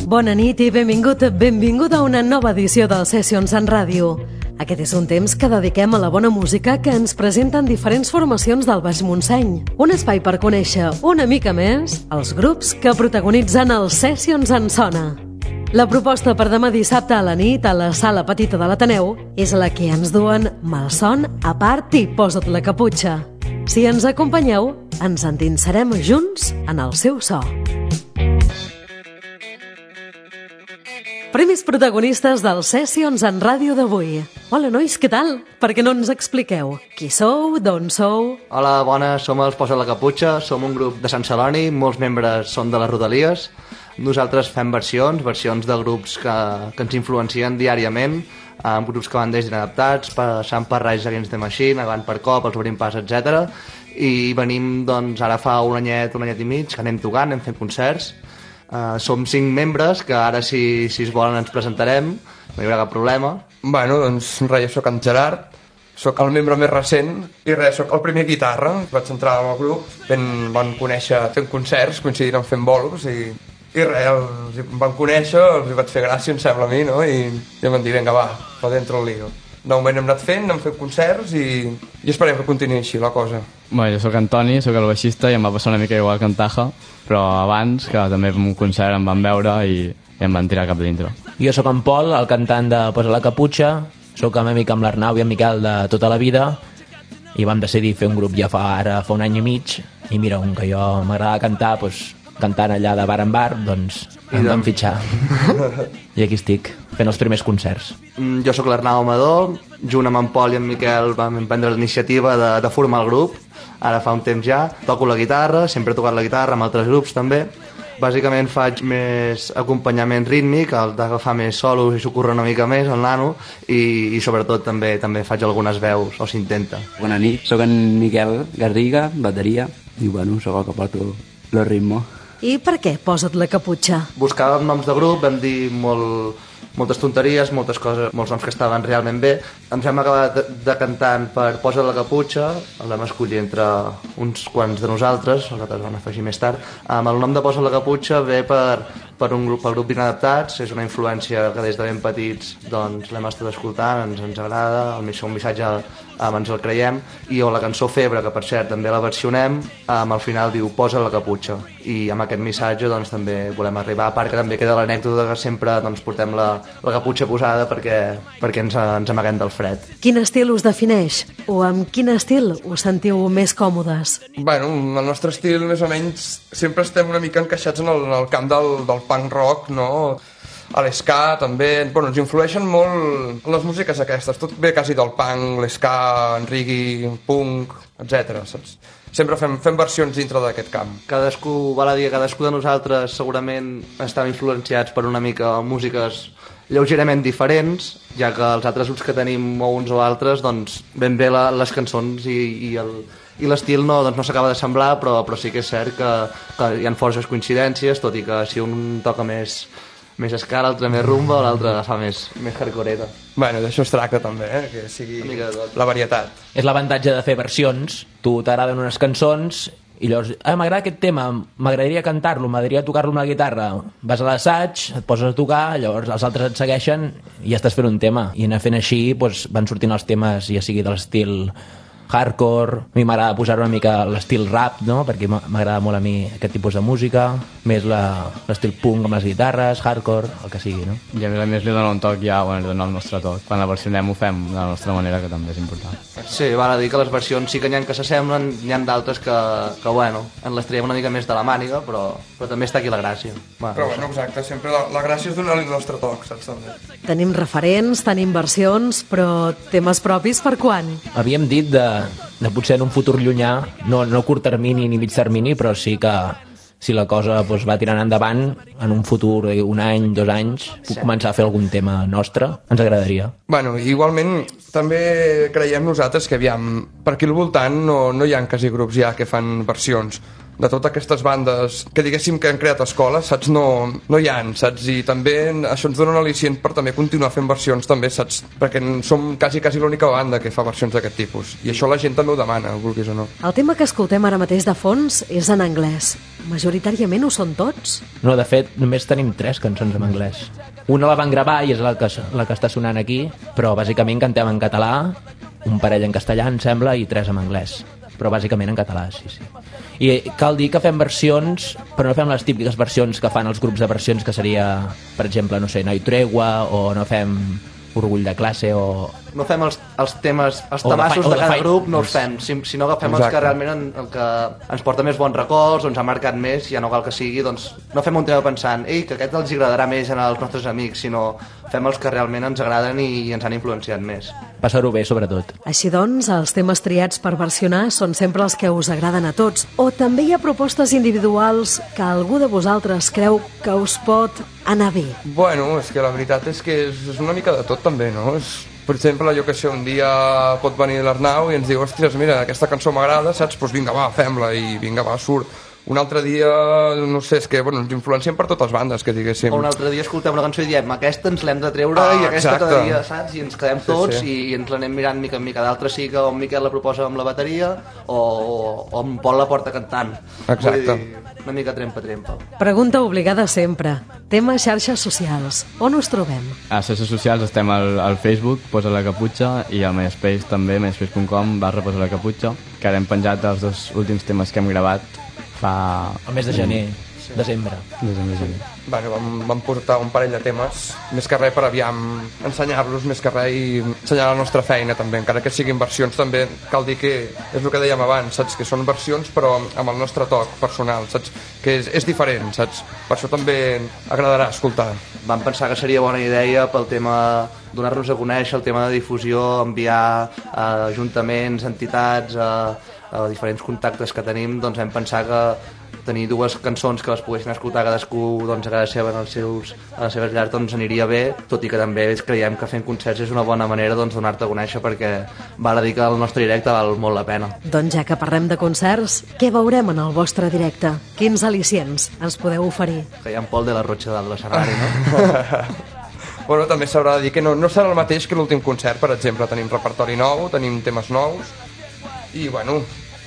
Bona nit i benvinguda a una nova edició del Sessions en Ràdio. Aquest és un temps que dediquem a la bona música que ens presenten diferents formacions del Baix Montseny. Un espai per conèixer una mica més els grups que protagonitzen el Sessions en Sona. La proposta per demà dissabte a la nit a la Sala Petita de l'Ateneu és la que ens duen Malson, A part i Posa't la caputxa. Si ens acompanyeu, ens endinsarem junts en el seu so. Primers protagonistes del Sessions en Ràdio d'avui. Hola, nois, què tal? Per què no ens expliqueu? Qui sou? D'on sou? Hola, bones, som els Posa't la caputxa, som un grup de Sant Celoni, molts membres són de les Rodalies. Nosaltres fem versions de grups que ens influencien diàriament, amb grups que van des d'Inadaptats, passant per Rage Against the Machine, Avant per Cop, els Obrim Pas, etc. I venim, doncs, ara fa un anyet i mig, que anem tocant, anem fent concerts. Som 5 membres, que ara, si es volen, ens presentarem, no hi haurà cap problema. Bueno, doncs, res, jo soc en Gerard, soc el membre més recent, i res, soc el primer guitarra. Vaig entrar al grup, van conèixer fent concerts, coincidint fent bolos, i res, els van conèixer, els vaig fer gràcia, em sembla a mi, no? I em van dir, vinga, va, fa dentro el lío. De moment hem anat fent, hem fet concerts i esperem que continuï així la cosa. Bé, jo soc Antoni, soc el baixista i em va passar una mica igual que en Taja, però abans, que també en un concert em van veure i em van tirar cap dintre. Jo sóc en Pol, el cantant de Posa la caputxa, sóc amic amb l'Arnau i en Miquel de tota la vida i vam decidir fer un grup ja fa un any i mig i mira, com que jo m'agrada cantar, doncs, cantant allà de bar en bar, doncs em van fitxar. I aquí estic, fent els primers concerts. Jo sóc l'Arnau Amador, junt amb en Pol i en Miquel vam prendre la iniciativa de formar el grup, ara fa un temps ja. Toco la guitarra, sempre he tocat la guitarra amb altres grups també. Bàsicament faig més acompanyament rítmic, el d'agafar més solos i s'ho curra una mica més, el nano, i sobretot també faig algunes veus, o s'intenta. Bona nit, sóc en Miquel Garriga, bateria, i bueno, sóc el que porto el ritme. I per què Posa't la caputxa? Buscàvem noms de grup, vam dir moltes tonteries, moltes coses, molts noms que estaven realment bé. Ens vam acabar decantant per Posa't la caputxa, el vam escollir entre uns quants de nosaltres, els altres vam afegir més tard. El nom de Posa't la caputxa ve per un grup, pel grup d'Inadaptats, és una influència que des de ben petits doncs, l'hem estat escoltant, ens agrada, el seu missatge ens el creiem, i la cançó Febre, que per cert també la versionem, al final diu Posa la caputxa, i amb aquest missatge doncs, també volem arribar, a part que també queda l'anècdota que sempre doncs, portem la caputxa posada perquè ens amaguem del fred. Quin estil us defineix? O amb quin estil us sentiu més còmodes? Bueno, el nostre estil més o menys sempre estem una mica encaixats en el camp del punk rock, no? A l'esca també, bueno, ens influeixen molt les músiques aquestes, tot ve quasi del punk, l'esca, en reggae, punk, etc. Saps? Sempre fem versions dintre d'aquest camp. Cadascú de nosaltres segurament estem influenciats per una mica músiques lleugerament diferents, ja que els altres grups que tenim o uns o altres, doncs ben bé les cançons i l'estil no s'acaba de semblar, però sí que és cert que hi ha forces coincidències, tot i que si un toca més ska, l'altre més rumba, l'altre fa més hardcoreta. Bueno, d'això es tracta també, que sigui la varietat. És l'avantatge de fer versions. Tu t'agraden unes cançons i llavors, m'agrada aquest tema, m'agradaria cantar-lo, m'agradaria tocar-lo amb la guitarra. Vas a l'assaig, et poses a tocar, llavors els altres et segueixen i ja estàs fent un tema. I anar fent així doncs, van sortint els temes, ja sigui de l'estil hardcore, a mi m'agrada posar una mica l'estil rap, no? Perquè m'agrada molt a mi aquest tipus de música, més l'estil punk amb les guitarres, hardcore, el que sigui, no? I a més li dona un toc ja, li dona el nostre toc. Quan la versionem ho fem de la nostra manera, que també és important. Sí, val a dir que les versions sí que n'hi ha que s'assemblen, n'hi ha d'altres que bueno, en les traiem una mica més de la màniga, però també està aquí la gràcia. Però bueno, exacte, sempre la gràcia és donar-li el nostre toc, saps també? Tenim referents, tenim versions, però temes propis per quan? Havíem dit de potser en un futur llunyà, no curt termini ni mig termini, però sí que si la cosa doncs, va tirant endavant, en un futur, un any, 2 anys, puc començar a fer algun tema nostre, ens agradaria. Bueno, igualment també creiem nosaltres que aviam, per aquí al voltant no hi ha quasi grups ja que fan versions. de totes aquestes bandes que diguéssim que han creat escoles, saps, no hi ha, saps, i també això ens dona un al·licient per també continuar fent versions també, saps, perquè som quasi l'única banda que fa versions d'aquest tipus, i això la gent també ho demana, vulguis o no. El tema que escoltem ara mateix de fons és en anglès. Majoritàriament ho són tots? No, de fet, només tenim 3 cançons en anglès. Una la van gravar i és la que està sonant aquí, però bàsicament cantem en català, un parell en castellà, em sembla, i 3 en anglès. Però bàsicament en català, sí. I cal dir que fem versions, però no fem les típiques versions que fan els grups de versions, que seria, per exemple, no sé, No hi tregua, o no fem Orgull de classe, o... No fem els temes, els tamassos de cada grup, no els fem, sinó agafem els que realment el que ens porta més bons records, o ens ha marcat més, ja no cal que sigui, doncs no fem un tema pensant, que aquest els agradarà més als nostres amics, sinó fem els que realment ens agraden i ens han influenciat més. Passar-ho bé, sobretot. Així doncs, els temes triats per versionar són sempre els que us agraden a tots, o també hi ha propostes individuals que algú de vosaltres creu que us pot anar bé? Bueno, és que la veritat és que és una mica de tot també, no? Per exemple, jo que sé, un dia pot venir l'Arnau i ens diu, ostres, mira, aquesta cançó m'agrada, saps? Doncs vinga, va, fem-la, i vinga, va, surt. Un altre dia, no sé, és que bueno, ens influenciem per totes bandes, que diguéssim. O un altre dia escoltem una cançó i diem, aquesta ens l'hem de treure, i aquesta cada dia, saps? I ens quedem tots, sí. I ens l'anem mirant mica en mica. D'altres sí que en Miquel la proposa amb la bateria, o en Pol la porta cantant. Exacte. Vull dir, una mica trempa. Pregunta obligada sempre. Tema xarxes socials. On us trobem? A xarxes socials estem al Facebook, Posa la Caputxa, i al MySpace també, myspace.com/Posa la Caputxa, que ara hem penjat els 2 últims temes que hem gravat fa... El mes de gener, desembre. Bueno, vam portar un parell de temes, més que res per aviam ensenyar-los, més que res, i ensenyar la nostra feina també, encara que siguin versions també, cal dir que és el que dèiem abans, saps, que són versions però amb el nostre toc personal, saps, que és diferent, saps, per això també agradarà escoltar. Vam pensar que seria bona idea pel tema donar-nos a conèixer, el tema de difusió, enviar a ajuntaments, entitats, a diferents contactes que tenim, doncs vam pensar que tenir 2 cançons que les poguessin escoltar cadascú doncs, a casa seva a les seves llars doncs aniria bé, tot i que també creiem que fent concerts és una bona manera doncs, donar-te a conèixer, perquè val a dir que el nostre directe val molt la pena. Doncs ja que parlem de concerts, què veurem en el vostre directe? Quins al·licients ens podeu oferir? Que hi ha en Pol de la Rocha dalt de l'escenari, no? Bueno, també s'haurà de dir que no serà el mateix que l'últim concert, per exemple. Tenim repertori nou, tenim temes nous, i bueno,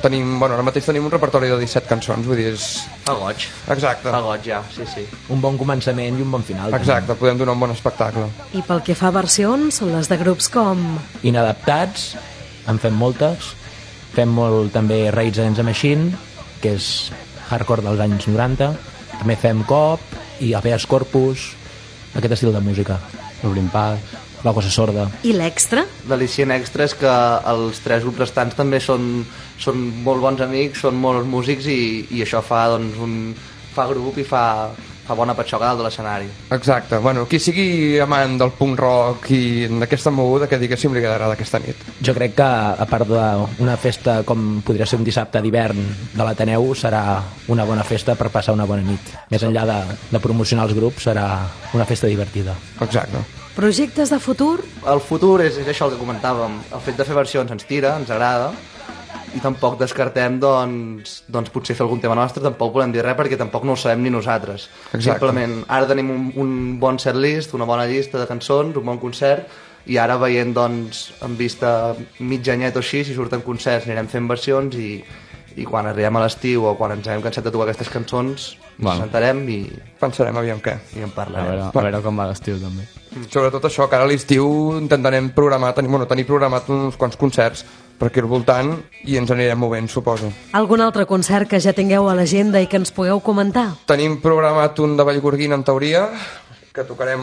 ara mateix tenim un repertori de 17 cançons, vull dir, és... Fa goig. Exacte. Fa goig, ja, sí. Un bon començament i un bon final. Exacte, podem donar un bon espectacle. I pel que fa a versions, les de grups com... Inadaptats, en fem moltes. Fem molt també Rage Against the Machine, que és hardcore dels anys 90. També fem Cop i Habeas Corpus, aquest estil de música. L'Obrim Pas, La Cosa Sorda. I l'extra? L'al·licient extra és que els 3 grups restants també són molt bons amics, són molts músics, i això fa, doncs, fa grup i fa bona patxoca dalt de l'escenari. Exacte, bueno, qui sigui amant del punk rock i d'aquesta moguda, que diguéssim li quedarà d'aquesta nit. Jo crec que, a part d'una festa com podria ser un dissabte d'hivern de l'Ateneu, serà una bona festa per passar una bona nit. Més enllà de promocionar els grups, serà una festa divertida. Exacte. Projectes de futur? El futur és això el que comentàvem. El fet de fer versions ens tira, ens agrada, i tampoc descartem doncs potser fer algun tema nostre, tampoc volem dir res perquè tampoc no ho sabem ni nosaltres. Exacte. Simplement, ara tenim un bon setlist, una bona llista de cançons, un bon concert, i ara veient doncs en vista mig anyet o així, si surten concerts anirem fent versions, i quan arribem a l'estiu o quan ens hem cansat de tocar aquestes cançons ens sentarem i pensarem aviam què i en parlarem. A veure com va l'estiu també. Sobretot això, que ara a l'estiu intentarem tenir programat uns quants concerts per aquí al voltant i ens anirem movent, suposo. Algun altre concert que ja tingueu a l'agenda i que ens pugueu comentar? Tenim programat un de Vallgorguina, en teoria, que tocarem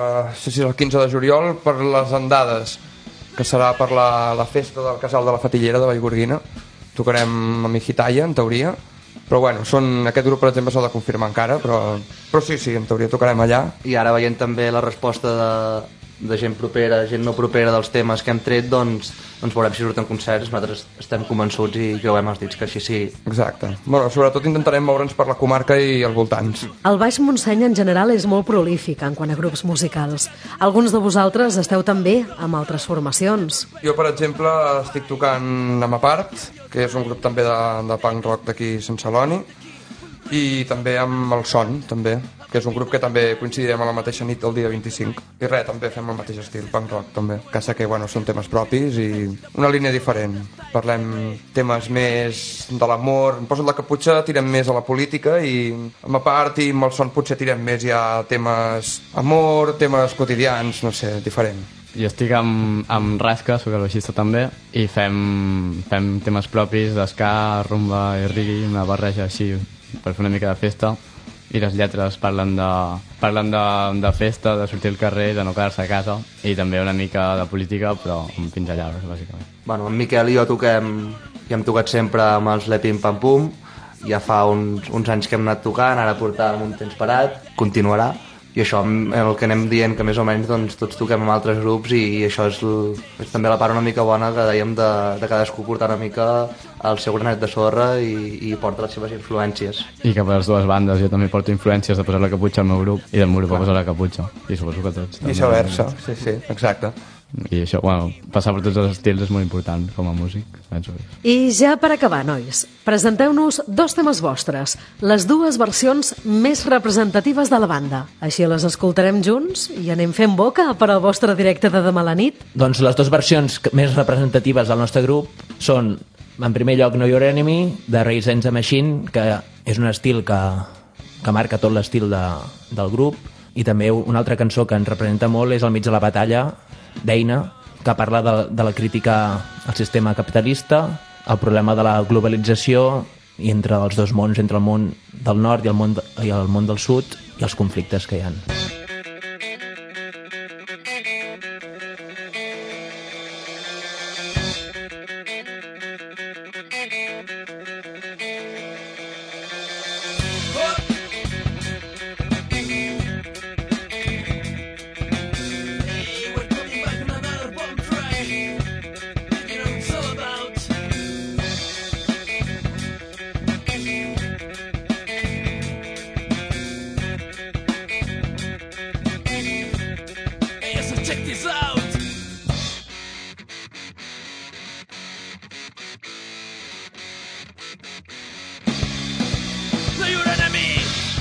el 15 de juliol per les Andades, que serà per la festa del Casal de la Fatillera de Vallgorguina. Tocarem a Mijitalla, en teoria, però bueno, aquest grup per exemple s'ha de confirmar encara, però sí, en teoria tocarem allà. I ara veient també la resposta de gent propera, gent no propera dels temes que hem tret, doncs veurem si surten concerts. Nosaltres estem convençuts i creuem els dits que així sí. Exacte. Bueno, sobretot intentarem moure'ns per la comarca i els voltants. El Baix Montseny en general és molt prolífic en quant a grups musicals. Alguns de vosaltres esteu també amb altres formacions. Jo, per exemple, estic tocant amb Apart, que és un grup també de punk rock d'aquí Sant Celoni, i també amb el Son, també, que és un grup que també coincidirem a la mateixa nit del dia 25. I res, també fem el mateix estil, punk rock també. Que sé que, bueno, són temes propis i una línia diferent. Parlem temes més de l'amor, em poso la caputxa, tirem més a la política i amb Apart i amb el Son potser tirem més ja temes amor, temes quotidians, no sé, diferent. Jo estic amb Rasca, soc el baixista també, i fem temes propis d'esca, rumba i reggae, una barreja així per fer una mica de festa, i les lletres parlen de festa, de sortir al carrer, de no quedar-se a casa, i també una mica de política, però amb pinzellades, bàsicament. Bueno, en Miquel i jo toquem, i hem tocat sempre amb els Lepim Pam Pum, ja fa uns anys que hem anat tocant, ara portàvem un temps parat, continuarà, i això el que anem dient que més o menys doncs, tots toquem amb altres grups i això és també la part una mica bona que dèiem de cadascú portar una mica el seu granet de sorra i porta les seves influències. I cap a les dues bandes, jo també porto influències de posar la caputxa al meu grup i del meu grup a posar la caputxa, i suposo que tots. I viceversa, sí, exacte. I això, bueno, passar per tots els estils és molt important com a músic, penso. I ja per acabar, nois, presenteu-nos 2 temes vostres, les 2 versions més representatives de la banda. Així les escoltarem junts i anem fent boca per al vostre directe de demà a la nit. Doncs les 2 versions més representatives del nostre grup són, en primer lloc, Know Your Enemy, de Rage Against the Machine, que és un estil que marca tot l'estil del grup, i també una altra cançó que ens representa molt és Al mig de la batalla, d'Eina, que parla de la crítica al sistema capitalista, el problema de la globalització i entre els dos mons, entre el món del nord i el món del sud, i els conflictes que hi ha. Check this out. Know your enemy.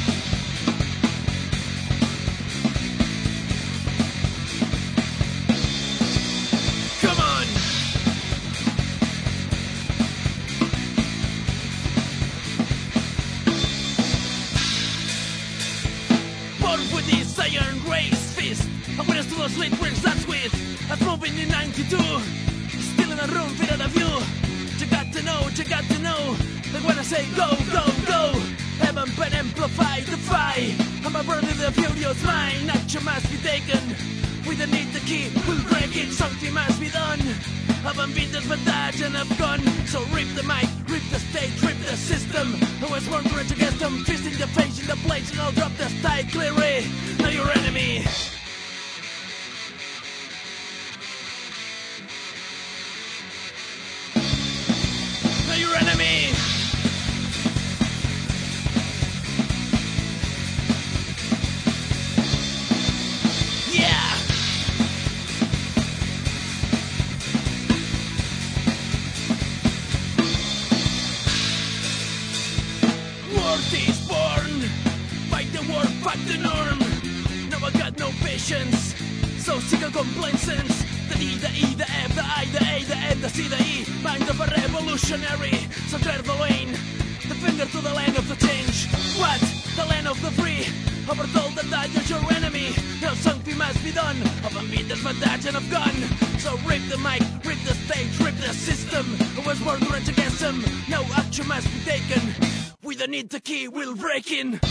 Come on. Born with this iron race fist. I went to those late brings that's with. I was moving in 92. Still in a room fitted of you. You got to know. Like when I say go, go, go. Heaven been amplified, defy. I'm a brother, the furious mind. Action must be taken. We don't need the key, we'll break it. Something must be done. I've beat this badge and I've gone. So rip the mic, rip the stage, rip the system. I was born to against them. Fist in the face, in the place, and I'll drop the style clearly. Know your enemy. Know your enemy. Yeah. World is born. Fight the war, fight the norm. Now I got no patience. So sick of complacence. The D, the E, the F, the I, the A, the N, the C, the E. Mind of a revolutionary. So clear the lane. The finger to the land of the change. What? The land of the free. Overtold that I is your enemy. Now something must be done. I've beat this badge and I've gone. So rip the mic, rip the stage, rip the system. I was born to rage against them. No action must be taken. We don't need the key, we'll break in.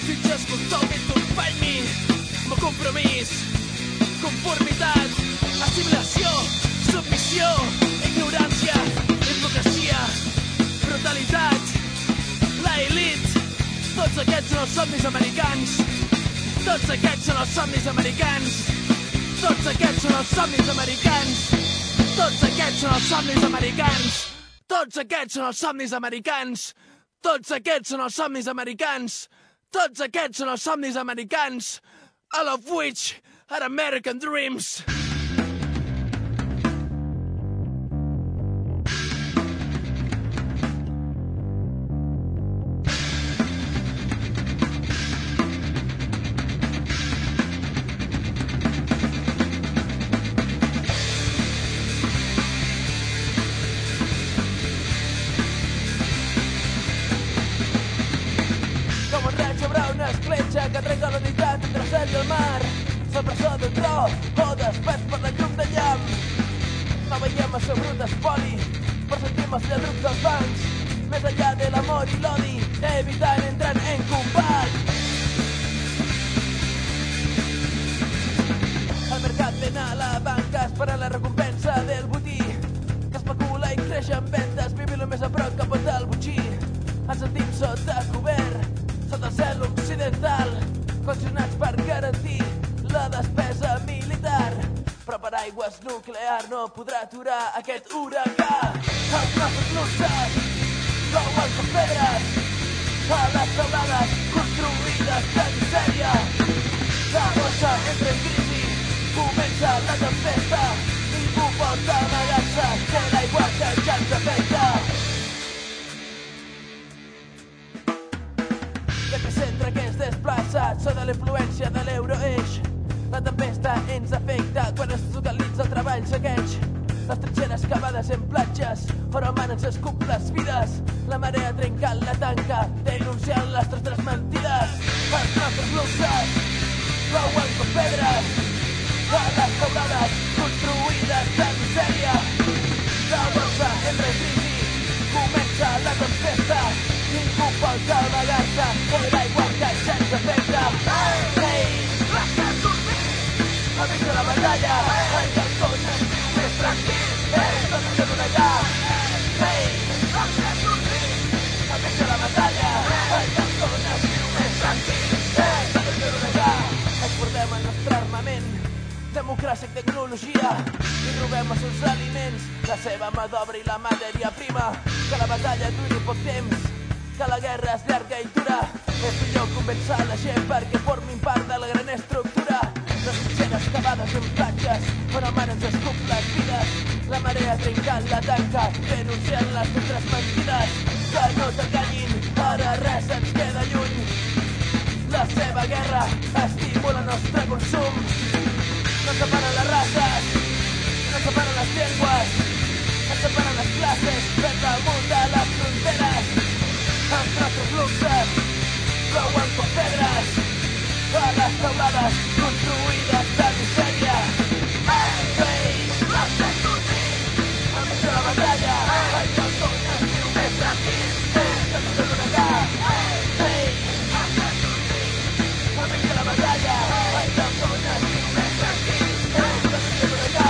just will tell me to find me. Amb el compromís, conformitat, assimilació, submissió, ignorància, hipocresia, brutalitat, la elit. Tots aquests són els somnis americans. Tots aquests són els somnis americans. Tots aquests són els somnis americans. Tots aquests són els somnis americans. Tots aquests són els somnis americans. Tots aquests són els somnis americans. Tots aquests són els somnis americans. All of which are American dreams. Que trenca l'unitat entre el cel i el mar. La presó d'un tro o despès per la llum de llamp. No veiem el seu brut espoli, però sentim els lladrucs dels bancs. Més enllà de l'amor i l'odi, evitant entrar en combat. El mercat ven a la banca esperant la recompensa del botí, que especula i creix en vendes, vivint lo més a prop que pot el botxí. Ens sentim sota cobert, sota el cel occidental, condicionats per garantir la despesa militar. Però per aigües nuclear no podrà aturar aquest huracà. Els nostres luxes plouen com pedres a les teulades construïdes de misèria. La bossa entra en crisi, comença la tempesta. Ningú pot amagar-se de l'aigua que ja ens afecta. L'epicentre que es desplaça sota la influència de l'euroeix. La tempesta ens afecta quan es localitza el treball segueix. Les trinxeres cavades en platges on romanen s'escup les vides. La marea trencant la tanca, denunciant les nostres mentides. Els nostres luxes plouen com pedres a les teulades construïdes de misèria. La bossa entra en crisi, comença la tempesta. Ningú pot amagar-se de l'aigua que ja ens afecta. Ei, l'estem dormint, amics de la batalla. El calcón es viu més tranquil, tot és un allà. Ei, l'estem dormint, amics de la batalla. El calcón es viu més tranquil, tot és un allà. Exportem el nostre armament, democràcia i tecnologia, i robem els seus aliments, la seva mà d'obra i la matèria prima. Que la batalla duri poc temps, que la guerra és llarga i dura. És millor convèncer la gent perquè formin part de la gran estructura. Les trinxeres cavades en platges on el mar ens escup les vides. La marea trencant la tanca, denunciant les nostres mentides. Que no t'enganyin, ara res ens queda lluny. La seva guerra estimula el nostre consum. No separen les races, no separen les llengües, no separen les classes, per damunt de les fronteres. Els nostres luxes plouen com pedres a les teulades construïdes de misèria. Ei, l'estem dormint, amics de la batalla. El calcón es viu més tranquil, tot és un huracà. Ei, l'estem dormint, amics de la batalla. El calcón es viu més tranquil, tot és un huracà.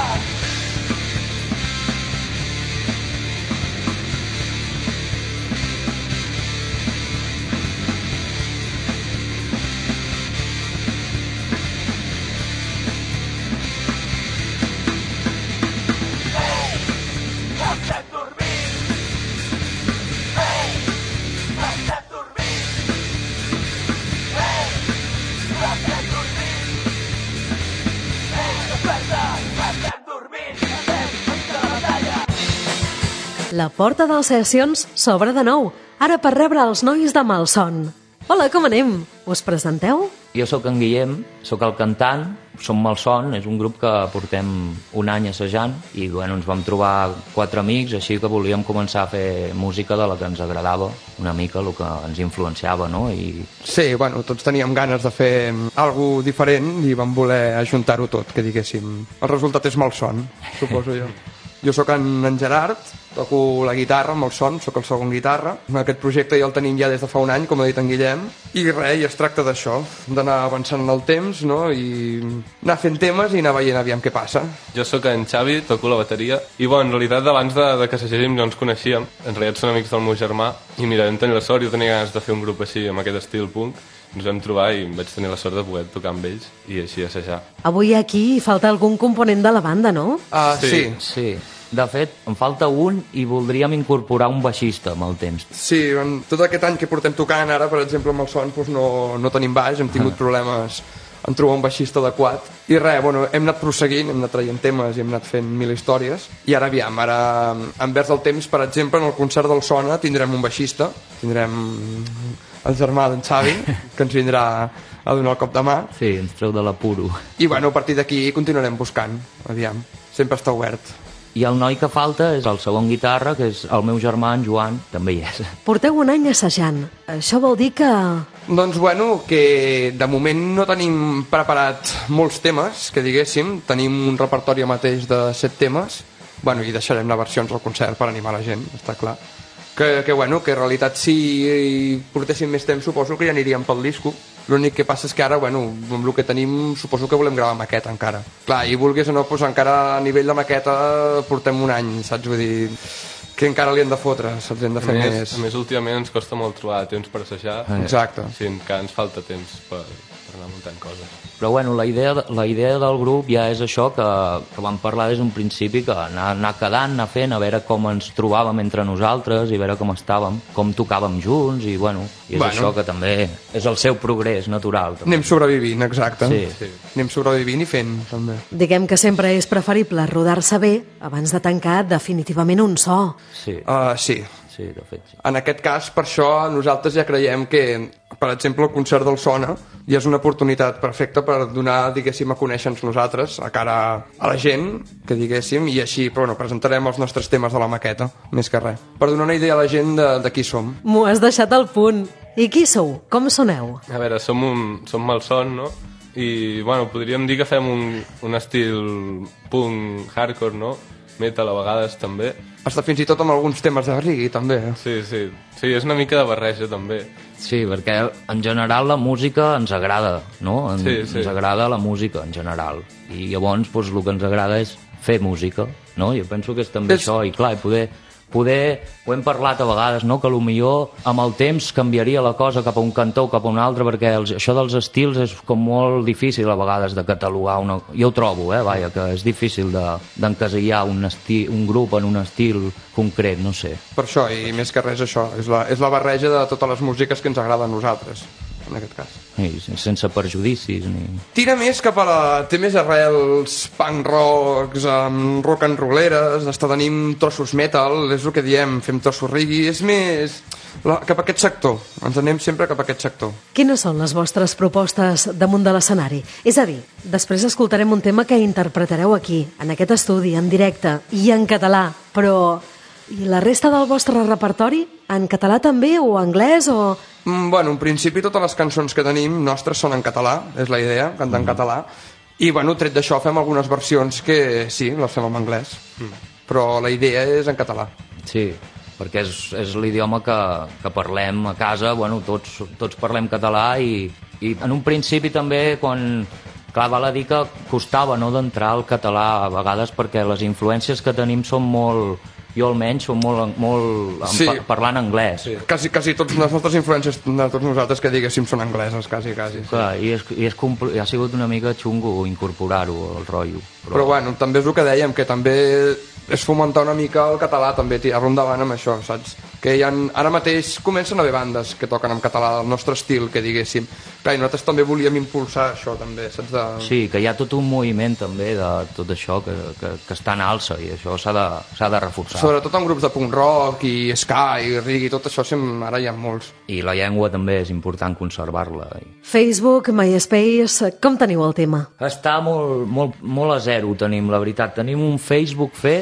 La porta de les sessions s'obre de nou, ara per rebre els nois de Malson. Hola, com anem? Us presenteu? Jo sóc en Guillem, sóc el cantant, som Malson, és un grup que portem un any assajant i bueno, ens vam trobar 4 amics, així que volíem començar a fer música de la que ens agradava, una mica el que ens influenciava, no? Sí, bueno, tots teníem ganes de fer alguna diferent i vam voler ajuntar-ho tot, que diguéssim. El resultat és Malson, suposo jo. Jo sóc en Gerard, toco la guitarra amb el son, sóc el segon guitarra. Aquest projecte ja el tenim ja des de fa un any, com ha dit en Guillem, i res, i es tracta d'això, d'anar avançant en el temps, no?, i anar fent temes i anar veient aviam què passa. Jo sóc en Xavi, toco la bateria, i bueno, en realitat abans de que assagéssim no ens coneixíem, en realitat són amics del meu germà, i mira, vam tenir la sort, jo tenia ganes de fer un grup així, amb aquest estil punk, ens vam trobar i vaig tenir la sort de poder tocar amb ells i així assajar. Avui aquí falta algun component de la banda, no? Sí. De fet, em falta un i voldríem incorporar un baixista amb el temps. Sí, tot aquest any que portem tocant ara, per exemple, amb el son, doncs no tenim baix, hem tingut problemes en trobar un baixista adequat. I res, bueno, hem anat prosseguint, hem anat traient temes i hem anat fent 1000 històries. I ara aviam, envers el temps, per exemple, en el concert del Sona tindrem un baixista, tindrem el germà d'en Xavi, que ens vindrà a donar el cop de mà. Sí, ens treu de l'apuro. I bueno, a partir d'aquí continuarem buscant, aviam, sempre està obert. I el noi que falta és el segon guitarra, que és el meu germà, en Joan, també hi és. Porteu un any assajant. Això vol dir que... Doncs bueno, que de moment no tenim preparat molts temes, que diguéssim. Tenim un repertori mateix de 7 temes, bueno, i deixarem les versions al concert per animar la gent, està clar. Que bueno, que en realitat si portéssim més temps suposo que ja aniríem pel disco. L'únic que passa és que ara, bueno, amb el que tenim suposo que volem gravar maqueta encara. Clar, i vulguis o no, doncs encara a nivell de maqueta portem un any, saps? Vull dir, que encara li hem de fotre, saps? Hem de fer més. A més, últimament ens costa molt trobar temps per assajar. Exacte. Sí, encara ens falta temps per anar muntant coses. Però bueno, la idea del grup ja és això que vam parlar des d'un principi, que anar quedant, anar fent, a veure com ens trobàvem entre nosaltres i a veure com estàvem, com tocàvem junts i bueno, i és això que també és el seu progrés natural. També. Anem sobrevivint, exacte. Sí. Anem sobrevivint i fent, també. Diguem que sempre és preferible rodar-se bé abans de tancar definitivament un so. Sí. Sí, de fet, sí. En aquest cas, per això, nosaltres ja creiem que, per exemple, el concert del Sona ja és una oportunitat perfecta per donar, diguéssim, a conèixer-nos nosaltres, a cara a la gent, que diguéssim, i així bueno, presentarem els nostres temes de la maqueta, més que res. Per donar una idea a la gent de qui som. M'ho has deixat al punt. I qui sou? Com soneu? A veure, som Malson, no? I, bueno, podríem dir que fem un estil punk hardcore, no? Metal a vegades també. Està fins i tot amb alguns temes de reggae també. Sí, és una mica de barreja també. Sí, perquè en general la música ens agrada, no? Ens agrada la música en general. I llavors doncs, el que ens agrada és fer música, no? Jo penso que és també això, i clar, poder, ho hem parlat a vegades, no? Que potser amb el temps canviaria la cosa cap a un cantó o cap a un altre, perquè això dels estils és com molt difícil a vegades de catalogar jo ho trobo, vaja, que és difícil d'encasillar un grup en un estil concret, no sé. Per això, i més que res això, és la barreja de totes les músiques que ens agraden a nosaltres, en aquest cas. Sí, sense perjudicis ni... Tira més cap a té més arrels punk rocks, rock and rolleres, hasta tenim trossos metal, és el que diem, fem trossos reggae, és més cap a aquest sector, ens anem sempre cap a aquest sector. Quines són les vostres propostes damunt de l'escenari? És a dir, després escoltarem un tema que interpretareu aquí, en aquest estudi, en directe i en català, però... I la resta del vostre repertori? En català també o anglès o...? Bueno, en principi totes les cançons que tenim nostres són en català, és la idea, cantar en català. I bueno, tret d'això fem algunes versions que sí, les fem en anglès. Però la idea és en català. Sí, perquè és l'idioma que parlem a casa, bueno, tots parlem català i en un principi també quan... Clar, val a dir que costava no, d'entrar al català a vegades perquè les influències que tenim són molt... Jo almenys som molt parlant anglès. Sí. Quasi totes les nostres influències de tots nosaltres que diguéssim són angleses, quasi. Clar, i ha sigut una mica xungo incorporar-ho al rotllo. Però bueno, també és el que dèiem, que també és fomentar una mica el català, també tirar-lo endavant amb això, saps? Que ara mateix comencen a haver bandes que toquen en català del nostre estil, que diguéssim. Clar, i nosaltres també volíem impulsar això, també, saps? Sí, que hi ha tot un moviment també de tot això que està en alça i això s'ha de reforçar. Sobretot en grups de punk rock i ska i reggae, tot això ara hi ha molts. I la llengua també és important conservar-la. Facebook, MySpace, com teniu el tema? Està molt a zero, tenim, la veritat. Tenim un Facebook fet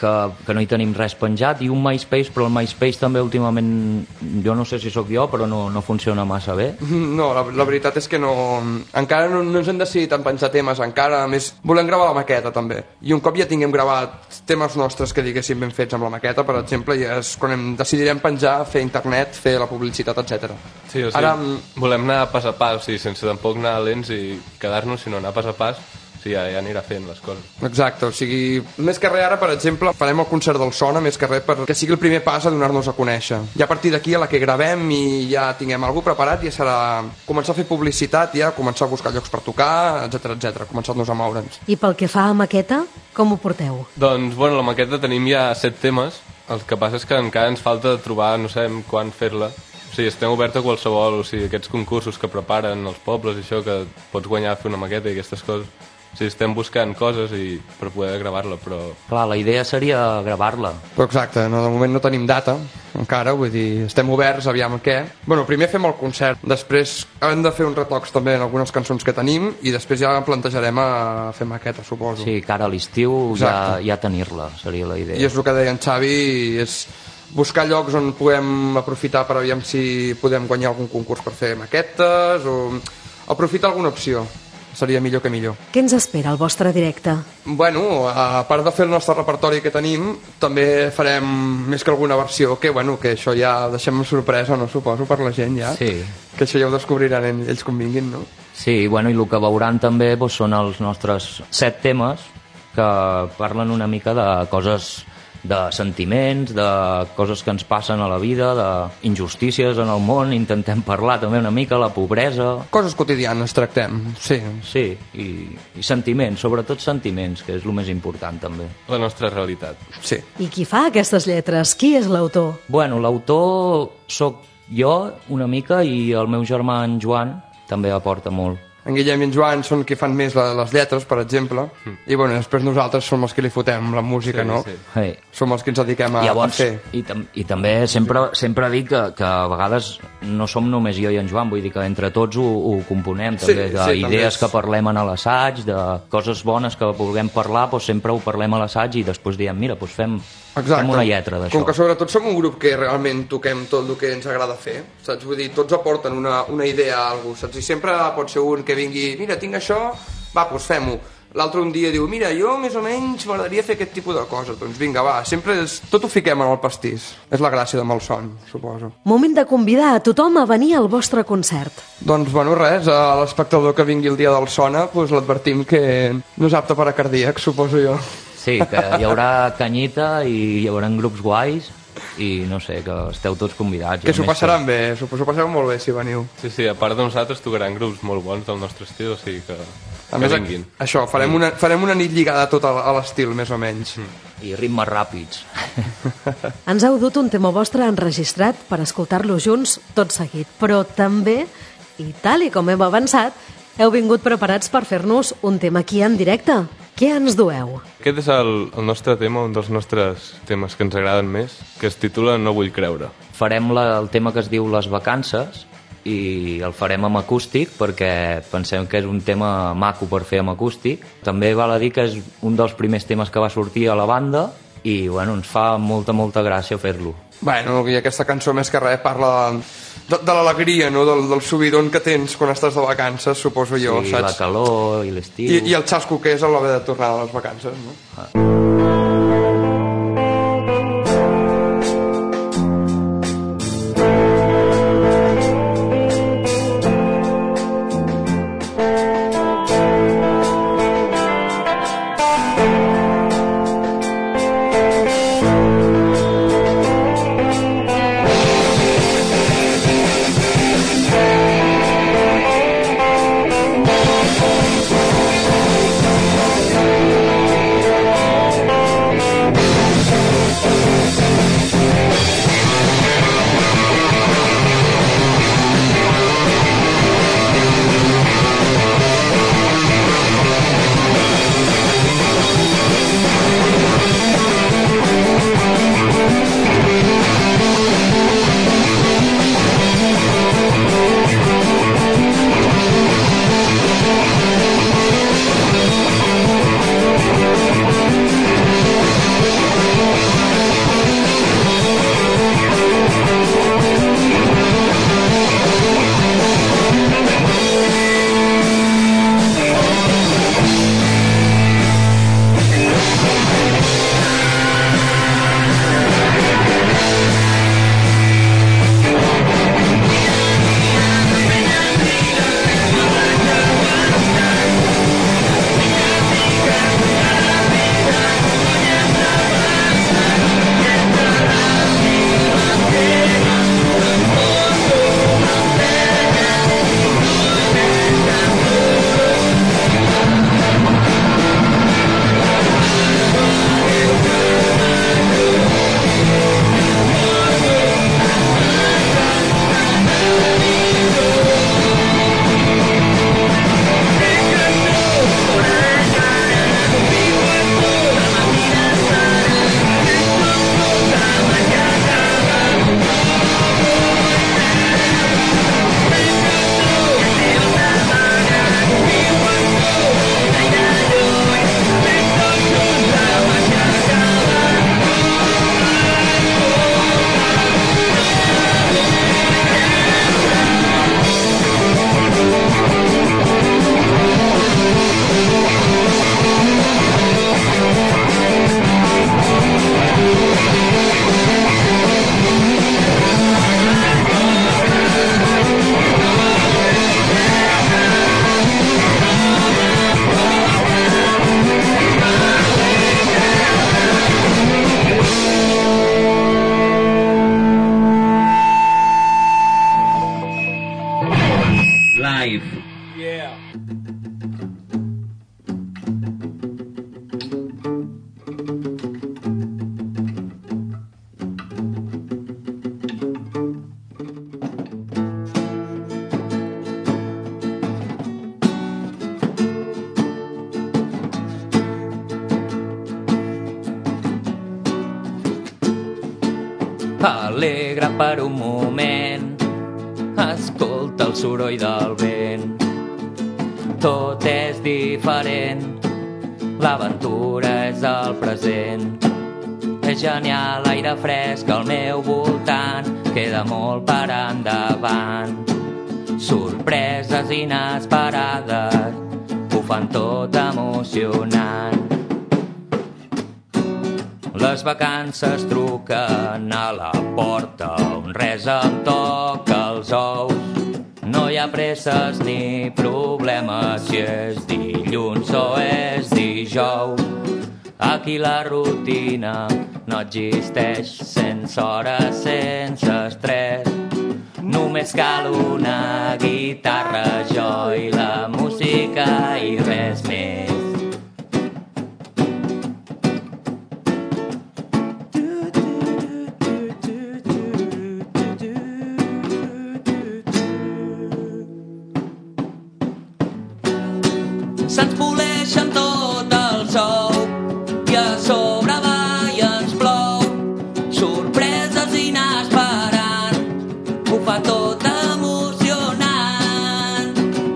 que no hi tenim res penjat, i un MySpace, però el MySpace també últimament, jo no sé si sóc jo, però no funciona massa bé. No, la veritat és que encara no ens hem decidit en penjar temes, encara, a més, volem gravar la maqueta també, i un cop ja tinguem gravat temes nostres que diguéssim ben fets amb la maqueta, per exemple, ja és quan decidirem penjar, fer internet, fer la publicitat, etc. Sí, o sigui, ara volem anar pas a pas, o sigui, sense tampoc anar lents i quedar-nos, sinó anar pas a pas. Sí, ja anirà fent les coses. Exacte, o sigui, més que res ara, per exemple, farem el concert del Sona, més que res perquè sigui el primer pas a donar-nos a conèixer. Ja a partir d'aquí, a la que gravem i ja tinguem alguna preparat, ja serà començar a fer publicitat, ja començar a buscar llocs per tocar, etc, començar-nos a moure'ns. I pel que fa a maqueta, com ho porteu? Doncs, bueno, la maqueta tenim ja 7 temes, el que passa és que encara ens falta trobar, no sabem quan fer-la. O sigui, estem oberts a qualsevol, o sigui, aquests concursos que preparen els pobles i això, que pots guanyar a fer una maqueta i aquestes coses. O sigui, estem buscant coses per poder gravar-la, però... Clar, la idea seria gravar-la. Però exacte, de moment no tenim data, encara, vull dir, estem oberts, aviam què. Bueno, primer fem el concert, després hem de fer uns retocs també en algunes cançons que tenim i després ja plantejarem a fer maqueta, suposo. Sí, cara a l'estiu ja tenir-la, seria la idea. I és el que deia en Xavi, és buscar llocs on puguem aprofitar per aviam si podem guanyar algun concurs per fer maquetes o aprofitar alguna opció. Seria millor que millor. Què ens espera el vostre directe? Bueno, a part de fer el nostre repertori que tenim, també farem més que alguna versió, que això ja deixem amb sorpresa, no, suposo, per la gent ja. Sí. Que això ja ho descobriran ells com vinguin, no? Sí, bueno, i el que veuran també són els nostres 7 temes que parlen una mica de coses, de sentiments, de coses que ens passen a la vida, d'injustícies en el món, intentem parlar també una mica, la pobresa... Coses quotidianes tractem, sí. Sí, i sentiments, sobretot sentiments, que és el més important també. La nostra realitat. Sí. I qui fa aquestes lletres? Qui és l'autor? Bueno, l'autor sóc jo una mica i el meu germà en Joan també aporta molt. En Guillem i en Joan són qui fan més les lletres, per exemple, i bueno, després nosaltres som els que li fotem la música, no? Sí. Som els que ens dediquem a fer. I també sempre dic que a vegades no som només jo i en Joan, vull dir que entre tots ho componem, també, d'idees que parlem en l'assaig, de coses bones que vulguem parlar, doncs sempre ho parlem a l'assaig i després diem, mira, doncs fem una lletra d'això. Com que sobretot som un grup que realment toquem tot el que ens agrada fer, saps? Vull dir, tots aporten una idea a algú, saps? I sempre pot ser un que vingui, mira, tinc això, va, doncs fem-ho. L'altre un dia diu, mira, jo més o menys m'agradaria fer aquest tipus de coses. Doncs vinga, va, sempre tot ho fiquem en el pastís. És la gràcia de Malson, suposo. Moment de convidar a tothom a venir al vostre concert. Doncs, bueno, res, a l'espectador que vingui el dia del Sona, doncs l'advertim que no és apte per a cardíac, suposo jo. Sí, que hi haurà canyita i hi haurà grups guais i no sé, que esteu tots convidats. Que s'ho passaran bé, s'ho passaran molt bé si veniu. Sí, a part de nosaltres tocaran grups molt bons del nostre estil, o sigui que vinguin. Això, farem una nit lligada tot a l'estil, més o menys. I ritmes ràpids. Ens heu dut un tema vostre enregistrat per escoltar-lo junts tot seguit, però també, i tal i com hem avançat, heu vingut preparats per fer-nos un tema aquí en directe. Què ens dueu? Aquest és el nostre tema, un dels nostres temes que ens agraden més, que es titula No vull creure. Farem el tema que es diu Les vacances i el farem amb acústic perquè pensem que és un tema maco per fer amb acústic. També val a dir que és un dels primers temes que va sortir a la banda i bueno, ens fa molta gràcia fer-lo. Bueno, i aquesta cançó més que res parla de l'alegria, no? Del subidon que tens quan estàs de vacances, suposo jo, sí, saps? La calor i l'estiu. I el xasco que és a l'haver de tornar a les vacances, no? Alegre per un moment, escolta el soroll del vent. Tot és diferent, l'aventura és el present. És genial, aire fresc al meu voltant, queda molt per endavant. Sorpreses inesperades, ho fan tot emocionant. Les vacances truquen a la porta, un res em toca els ous. No hi ha presses ni problemes si és dilluns o és dijous. Aquí la rutina no existeix, sense hores, sense estrès. Només cal una guitarra, jo i la música i res més. Se'ns poleix amb tot el sou i a sobre va i ens plou. Sorpreses inesperants, ho fa tot emocionant.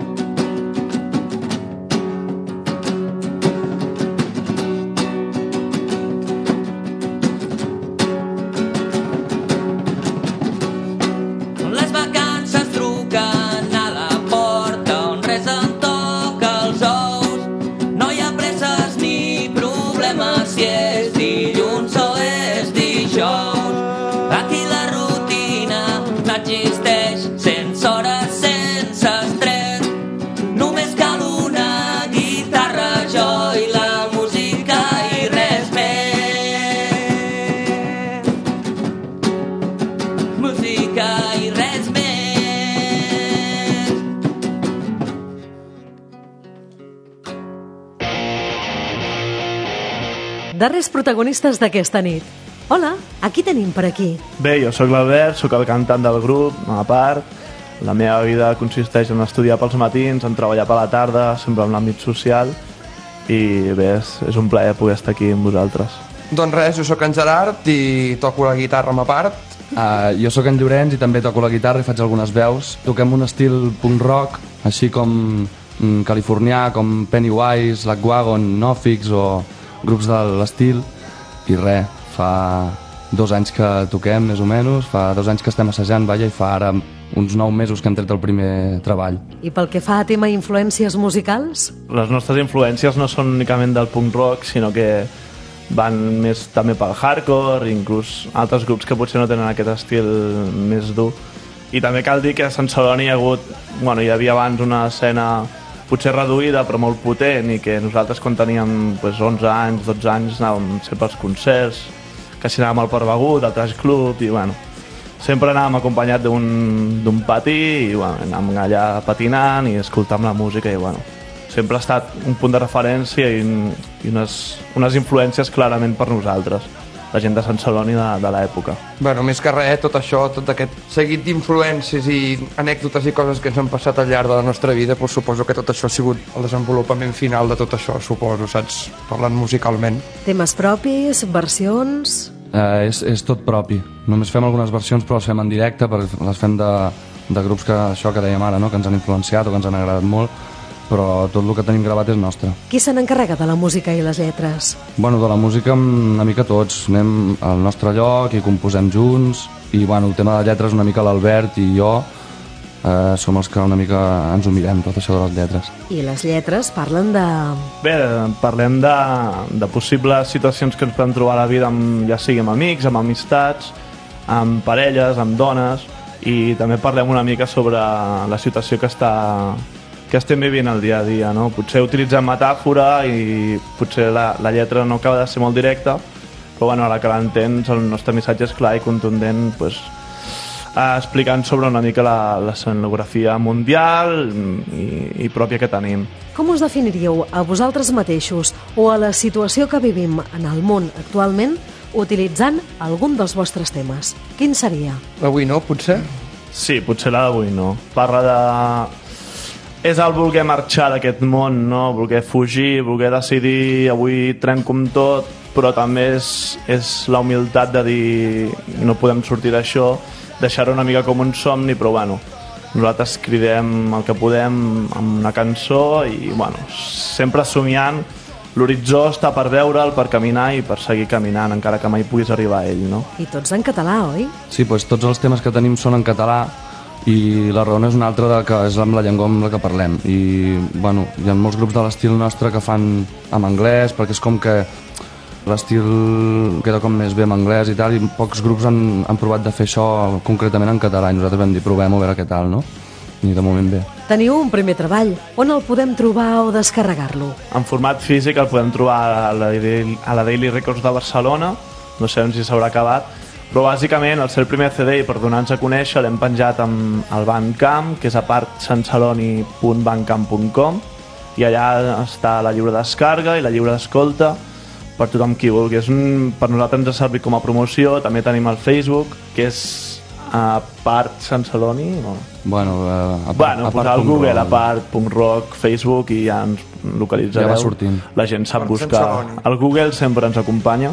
Les vacances truquen a la porta, on res em toca els ous. No hi ha presses ni problemes si és dilluns o és dijous. Aquí la rutina no existeix, sense hores, sense estrès. Només cal una guitarra, jo i la música i res més. Música i res més. Darrers protagonistes d'aquesta nit. Hola, a qui tenim per aquí? Bé, jo sóc l'Albert, sóc el cantant del grup, a part. La meva vida consisteix en estudiar pels matins, en treballar per la tarda, sempre en l'àmbit social, i bé, és un plaer poder estar aquí amb vosaltres. Doncs res, jo sóc en Gerard i toco la guitarra a ma part. Jo sóc en Llorenç i també toco la guitarra i faig algunes veus. Toquem un estil punk rock, així com californià, com Pennywise, Lagwagon, Nofix o grups de l'estil. I res, fa 2 anys que toquem, més o menys, fa 2 anys que estem assajant, i fa ara uns 9 mesos que hem tret el primer treball. I pel que fa a tema influències musicals? Les nostres influències no són únicament del punk rock, sinó que van més també pel hardcore, inclús altres grups que potser no tenen aquest estil més dur. I també cal dir que a Sant Celoni hi havia abans una escena potser reduïda però molt potent, i que nosaltres quan teníem 11 anys, 12 anys anàvem sempre als concerts, que si anàvem al Port Begut, al Trash Club, i sempre anàvem acompanyat d'un patí i anàvem allà patinant i escoltant la música, i sempre ha estat un punt de referència i unes influències clarament per nosaltres, la gent de Sant Celoni de l'època. Bueno, més que res, tot això, tot aquest seguit d'influències i anècdotes i coses que ens han passat al llarg de la nostra vida, doncs suposo que tot això ha sigut el desenvolupament final de tot això, suposo, saps? Parlant musicalment. Temes propis, versions... És tot propi. Només fem algunes versions, però les fem en directe, perquè les fem de grups que dèiem ara, no? Que ens han influenciat o que ens han agradat molt, però tot el que tenim gravat és nostre. Qui se n'encarrega de la música i les lletres? Bueno, de la música una mica tots. Anem al nostre lloc i composem junts, i el tema de lletres una mica l'Albert i jo som els que una mica ens ho mirem, tot això de les lletres. I les lletres parlen de... Bé, parlem de possibles situacions que ens podem trobar a la vida, ja sigui amb amics, amb amistats, amb parelles, amb dones, i també parlem una mica sobre la situació que estem vivint el dia a dia, no? Potser utilitzem metàfora i potser la lletra no acaba de ser molt directa, però a la que l'entens el nostre missatge és clar i contundent, explicant sobre una mica l'escenografia mundial i pròpia que tenim. Com us definiríeu a vosaltres mateixos o a la situació que vivim en el món actualment utilitzant algun dels vostres temes? Quin seria? L'Avui no, potser? Sí, potser la d'Avui no. Parla de... És el voler marxar d'aquest món, no? Voler fugir, voler decidir avui trenco amb tot, però també és la humilitat de dir no podem sortir d'això, deixar-ho una mica com un somni, però bueno, nosaltres cridem el que podem amb una cançó i bueno, sempre somiant. L'horitzó està per veure'l, per caminar i per seguir caminant, encara que mai puguis arribar a ell, no? I tots en català, oi? Sí, doncs tots els temes que tenim són en català i la raó és una altra, que és amb la llengua amb la que parlem. I bueno, hi ha molts grups de l'estil nostre que fan en anglès, perquè és com que l'estil queda com més bé en anglès i tal, i pocs grups han provat de fer això concretament en català, i nosaltres vam dir provem-ho, a veure què tal, no? I de moment bé. Teniu un primer treball. On el podem trobar o descarregar-lo? En format físic el podem trobar a la Daily Records de Barcelona, no sé si s'haurà acabat, però bàsicament el ser el primer CD i per donar-nos a conèixer l'hem penjat amb el Bandcamp, que és a part sanceloni.bandcamp.com, i allà està la lliure descarga i la lliure d'escolta per tothom qui vulgui. Per nosaltres ens ha servit com a promoció. També tenim el Facebook, que és a part Sanceloni, no? Posar al Google a part.rock, Facebook, i ja ens localitzareu. Ja va sortint. La gent sap buscar. El Google sempre ens acompanya.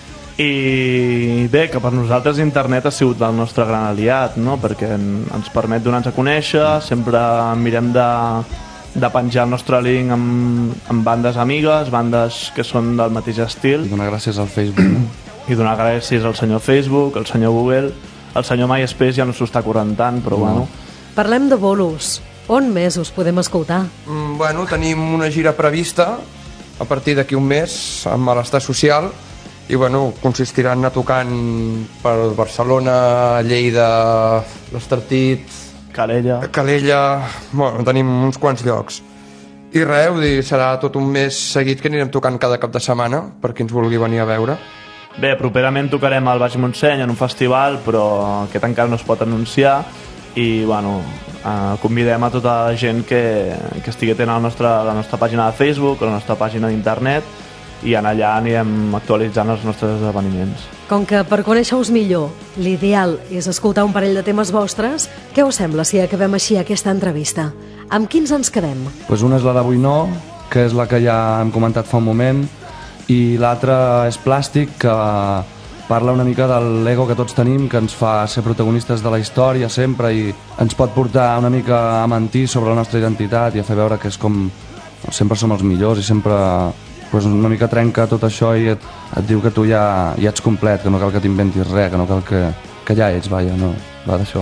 I bé, que per nosaltres internet ha sigut el nostre gran aliat, no? Perquè ens permet donar-nos a conèixer, sempre mirem de penjar el nostre link amb bandes amigues, bandes que són del mateix estil. I donar gràcies al Facebook, no? I donar gràcies al senyor Facebook, al senyor Google. El senyor MySpace ja no s'ho està currant tant, però bueno. Parlem de bolos. On més us podem escoltar? Bueno, tenim una gira prevista a partir d'aquí un mes amb Malestar Social i bueno, consistirà en anar tocant per Barcelona, Lleida, l'Estartit, Calella, bueno, tenim uns quants llocs. I res, serà tot un mes seguit que anirem tocant cada cap de setmana per qui ens vulgui venir a veure. Bé, properament tocarem al Baix Montseny en un festival, però aquest encara no es pot anunciar i bueno, convidem a tota la gent que estigui atent a la nostra pàgina de Facebook, a la nostra pàgina d'internet, i allà anirem actualitzant els nostres esdeveniments. Com que per conèixer-vos millor l'ideal és escoltar un parell de temes vostres, què us sembla si acabem així aquesta entrevista? Amb quins ens quedem? Pues una és la d'Avui No, que és la que ja hem comentat fa un moment, i l'altra és Plàstic, que parla una mica de l'ego que tots tenim, que ens fa ser protagonistes de la història sempre i ens pot portar una mica a mentir sobre la nostra identitat i a fer veure que és com sempre som els millors i sempre pues, una mica trenca tot això i et diu que tu ja ets complet, que no cal que t'inventis res, que no cal que ja ets, vaja, no, va d'això.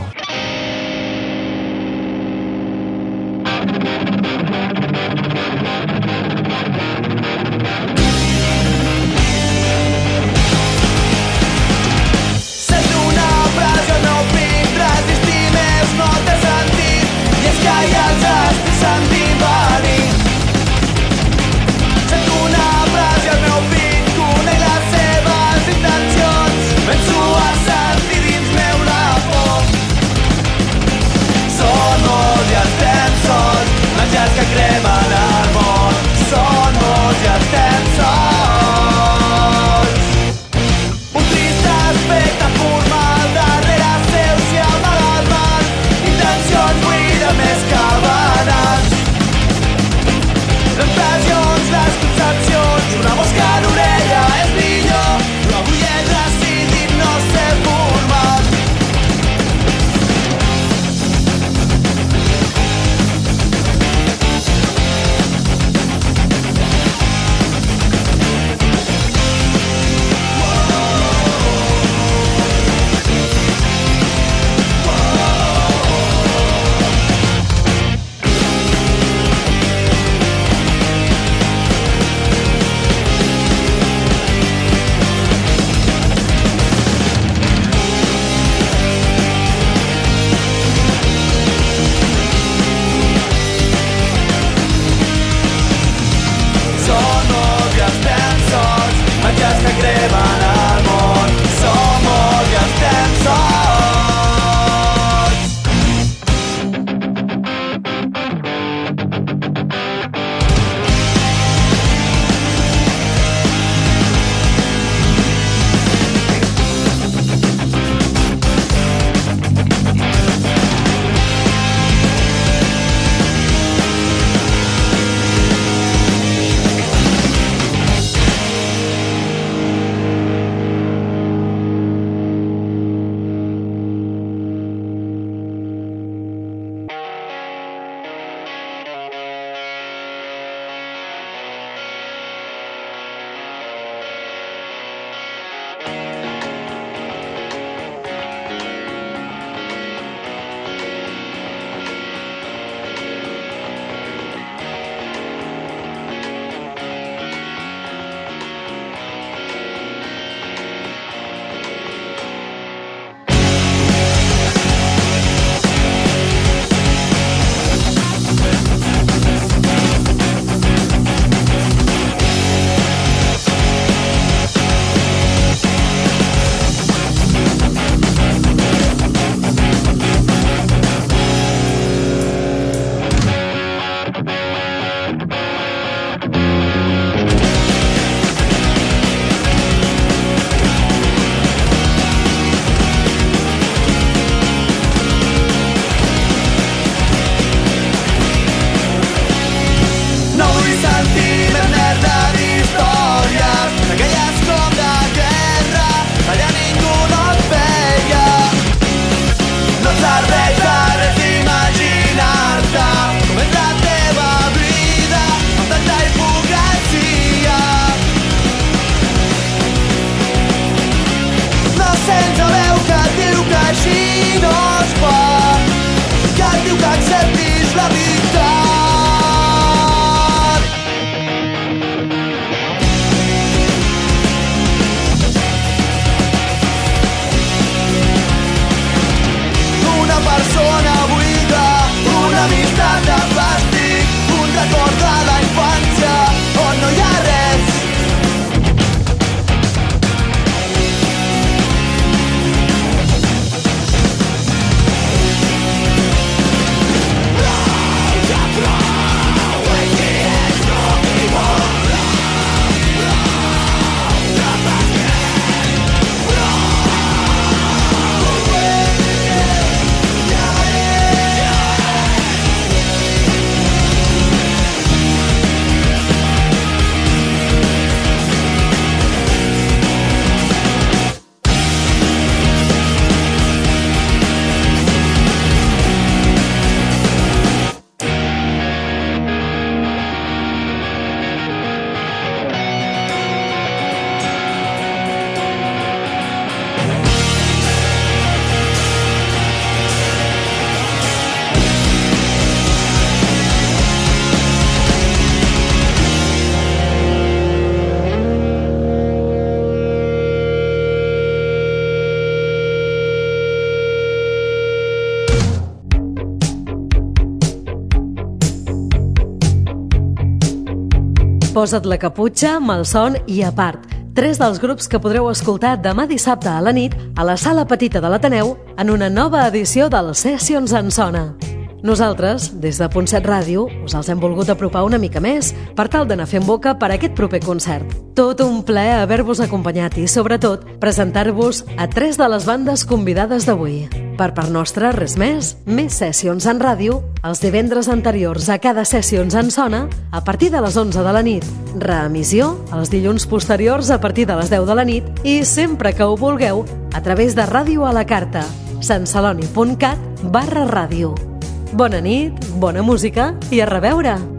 Posa't la caputxa, Malson i A Part, 3 dels grups que podreu escoltar demà dissabte a la nit a la Sala Petita de l'Ateneu en una nova edició del Sessions en Sona. Nosaltres, des de Punt 7 Ràdio, us els hem volgut apropar una mica més per tal d'anar fent boca per aquest proper concert. Tot un plaer haver-vos acompanyat i, sobretot, presentar-vos a 3 de les bandes convidades d'avui. Per part nostra, res més Sessions en Ràdio, els divendres anteriors a cada Sessions en Sona, a partir de les 11 de la nit. Reemissió els dilluns posteriors a partir de les 10 de la nit i, sempre que ho vulgueu, a través de Ràdio a la Carta, santceloni.cat/ràdio. Bona nit, bona música i a reveure!